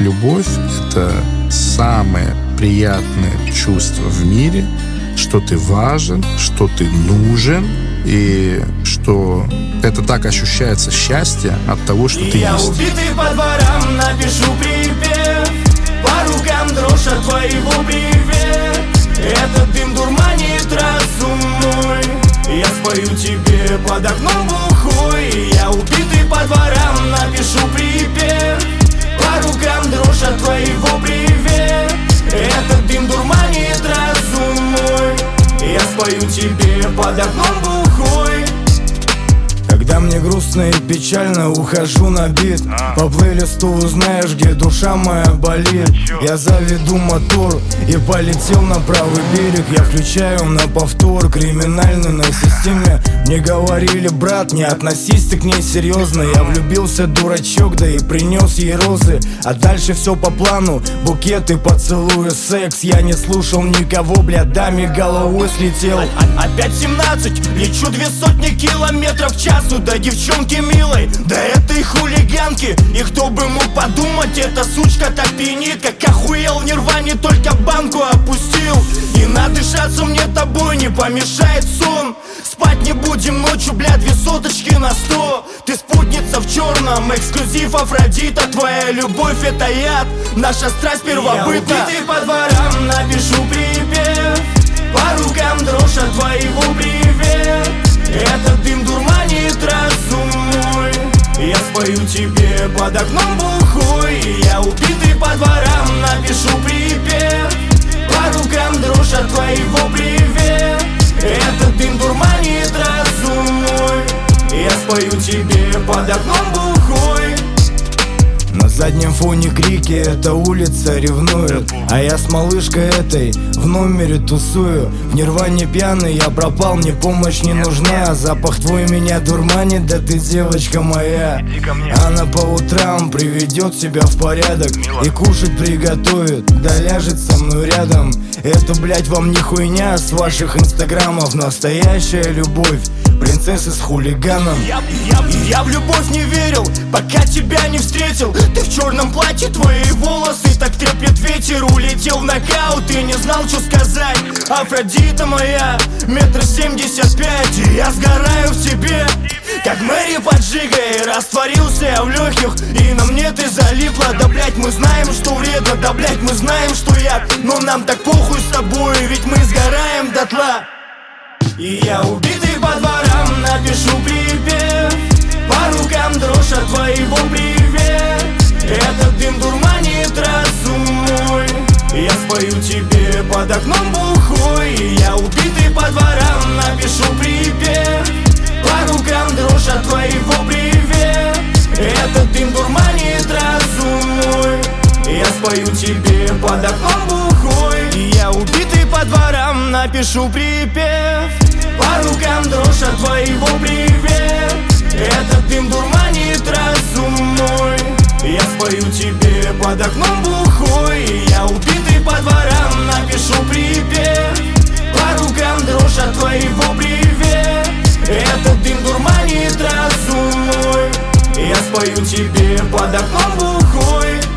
любовь — это самое приятное чувство в мире, что ты важен, что ты нужен, и что это так ощущается счастье от того, что ты я есть. Убитый по дворам напишу припев, по рукам дрожь от твоего привет. Этот дым дурманит разум мой, я спою тебе под окном бухой. Я убитый по дворам напишу припев, по рукам дрожь от твоего привет. Этот дым дурманит разум мой, я спою тебе под окном бухой. Когда мне грустно и печально, ухожу на бит. По плейлисту узнаешь, где душа моя болит. Я заведу мотор и полетел на правый берег. Я включаю на повтор криминальный на системе. Мне говорили: брат, не относись ты к ней серьезно. Я влюбился, дурачок, да и принес ей розы. А дальше все по плану, букеты, поцелуи, секс. Я не слушал никого, бля, даме головой слетел. Опять 17, лечу 200 километров в час. Да девчонки милой, да этой хулиганки. И кто бы мог подумать, эта сучка так пьянит. Как охуел в нирване, только банку опустил. И надышаться мне тобой не помешает сон. Спать не будем ночью, бля, 2 соточки на 100. Ты спутница в черном, эксклюзив Афродита. Твоя любовь — это яд, наша страсть первобытна. Я убитый по дворам напишу припев, по рукам дрожь от твоего привет. Этот дым дурманит разум мой, я спою тебе под окном бухой. Я убитый по дворам напишу припев, по рукам дрожь от твоего привет. Этот дым дурманит разум мой, я спою тебе под окном бухой. На заднем фоне крики, эта улица ревнует, а я с малышкой этой в номере тусую. В нирване пьяный, я пропал, мне помощь не нужна. Запах твой меня дурманит, да ты девочка моя. Она по утрам приведет себя в порядок и кушать приготовит, да ляжет со мной рядом. Это, блять, вам не хуйня с ваших инстаграмов. Настоящая любовь принцессы с хулиганом. Я в любовь не верил, пока тебя не встретил. Ты в черном платье, твои волосы так треплет ветер. Улетел в нокаут и не знал, что сказать. Афродита моя, 1,75 м, и я сгораю в тебе, как Мэри поджигай. Растворился я в легких, и на мне ты залипла. Да блять, мы знаем, что вредно, да блять, мы знаем, что яд. Но нам так похуй с тобой, ведь мы сгораем дотла. И я убитый по дворам напишу припев, по рукам дрожь от твоего привет. Этот дым дурманит разум мой, я спою тебе под окном бухой. И я убитый по дворам напишу припев, по рукам дрожь от твоего привет. Этот дым дурманит разум мой, я спою тебе под окном бухой. И я убитый по дворам напишу припев, по рукам дрожь от твоего привет. Этот дым дурманит разум мой, я спою тебе под окном бухой. И я убитый по дворам напишу припев, по рукам дрожь от твоего привет. Этот дым дурманит разум мой, я спою тебе под окном бухой.